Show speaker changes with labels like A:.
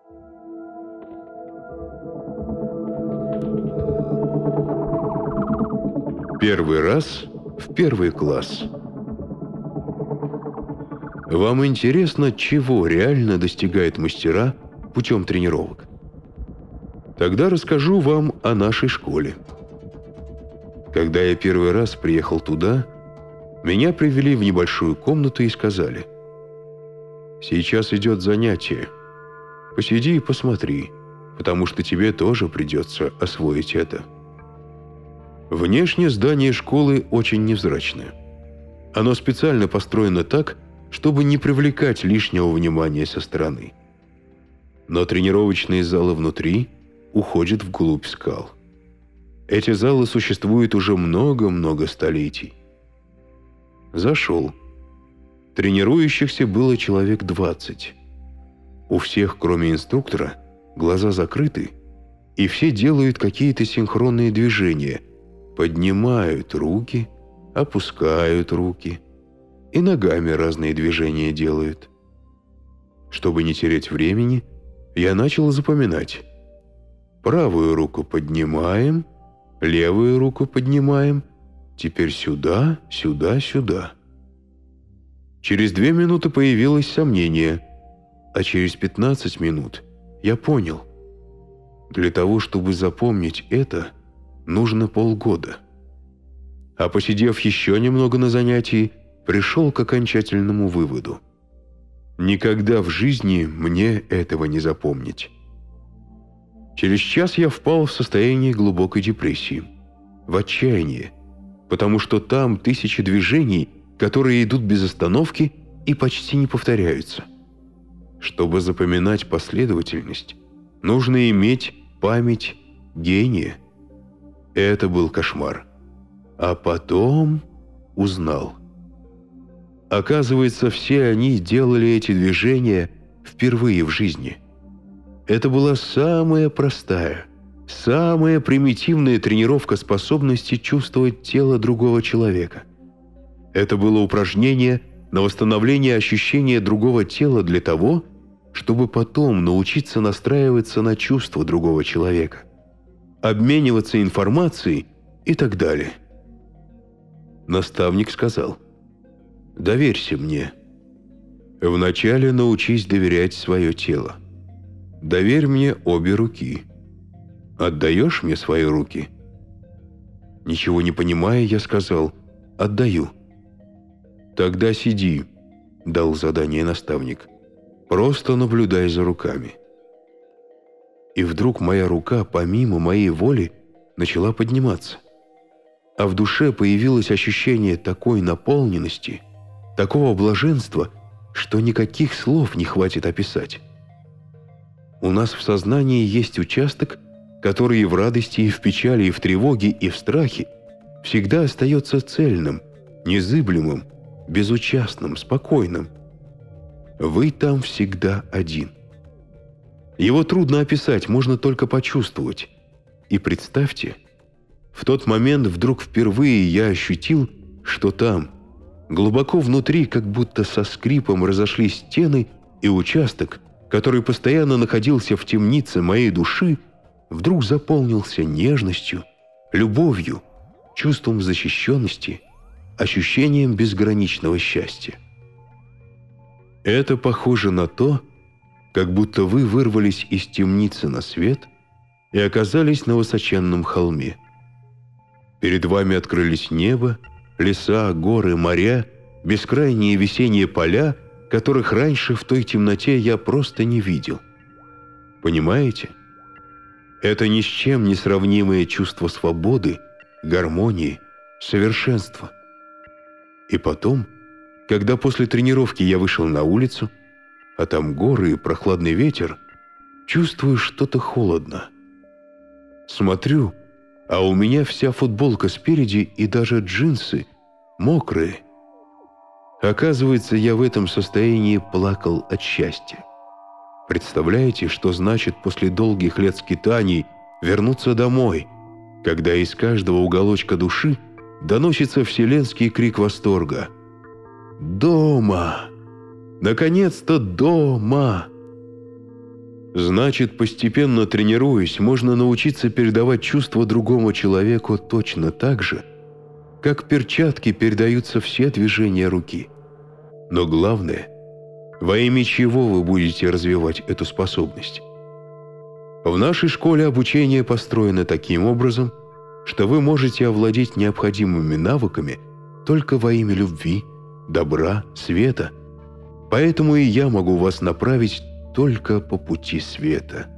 A: Первый раз в первый класс. Вам интересно, чего реально достигают мастера путем тренировок? Тогда расскажу вам о нашей школе. Когда я первый раз приехал туда, меня привели в небольшую комнату и сказали: «Сейчас идет занятие. Посиди и посмотри, потому что тебе тоже придется освоить это». Внешне здание школы очень невзрачное. Оно специально построено так, чтобы не привлекать лишнего внимания со стороны. Но тренировочные залы внутри уходят вглубь скал. Эти залы существуют уже много-много столетий. Зашел. Тренирующихся было человек 20. У всех, кроме инструктора, глаза закрыты, и все делают какие-то синхронные движения. Поднимают руки, опускают руки и ногами разные движения делают. Чтобы не терять времени, я начал запоминать. Правую руку поднимаем, левую руку поднимаем, теперь сюда, сюда, сюда. Через 2 минуты появилось сомнение, а через 15 минут я понял. Для того, чтобы запомнить это, нужно полгода. А посидев еще немного на занятии, пришел к окончательному выводу. Никогда в жизни мне этого не запомнить. Через час я впал в состояние глубокой депрессии, в отчаяние, потому что там 1000 движений, которые идут без остановки и почти не повторяются. Чтобы запоминать последовательность, нужно иметь память гения. Это был кошмар. А потом узнал. Оказывается, все они делали эти движения впервые в жизни. Это была самая простая, самая примитивная тренировка способности чувствовать тело другого человека. Это было упражнение на восстановление ощущения другого тела для того, чтобы потом научиться настраиваться на чувства другого человека, обмениваться информацией и так далее. Наставник сказал: «Доверься мне. Вначале научись доверять свое тело. Доверь мне обе руки. Отдаешь мне свои руки?» Ничего не понимая, я сказал: «Отдаю». «Тогда сиди», — дал задание наставник. «Просто наблюдай за руками». И вдруг моя рука, помимо моей воли, начала подниматься. А в душе появилось ощущение такой наполненности, такого блаженства, что никаких слов не хватит описать. У нас в сознании есть участок, который и в радости, и в печали, и в тревоге, и в страхе всегда остается цельным, незыблемым, безучастным, спокойным. Вы там всегда один. Его трудно описать, можно только почувствовать. И представьте, в тот момент вдруг впервые я ощутил, что там, глубоко внутри, как будто со скрипом разошлись стены, и участок, который постоянно находился в темнице моей души, вдруг заполнился нежностью, любовью, чувством защищенности, ощущением безграничного счастья. Это похоже на то, как будто вы вырвались из темницы на свет и оказались на высоченном холме. Перед вами открылись небо, леса, горы, моря, бескрайние весенние поля, которых раньше в той темноте я просто не видел. Понимаете? Это ни с чем не сравнимое чувство свободы, гармонии, совершенства. И потом, когда после тренировки я вышел на улицу, а там горы и прохладный ветер, чувствую, что-то холодно. Смотрю, а у меня вся футболка спереди и даже джинсы мокрые. Оказывается, я в этом состоянии плакал от счастья. Представляете, что значит после долгих лет скитаний вернуться домой, когда из каждого уголочка души доносится вселенский крик восторга: «Дома! Наконец-то дома!» Значит, постепенно тренируясь, можно научиться передавать чувства другому человеку точно так же, как перчатки передаются все движения руки. Но главное, во имя чего вы будете развивать эту способность? В нашей школе обучение построено таким образом, что вы можете овладеть необходимыми навыками только во имя любви, добра, света. Поэтому и я могу вас направить только по пути света.